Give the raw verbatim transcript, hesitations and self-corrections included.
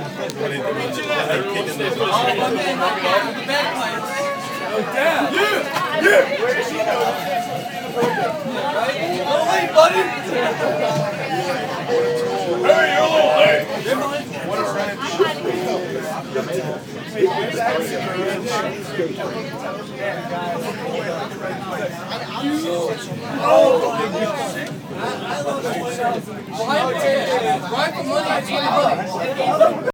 Yeah! Yeah! Go late, buddy! Hey, you're a little late! What a wrench. Oh my God! I love it. Right for money, twenty bucks.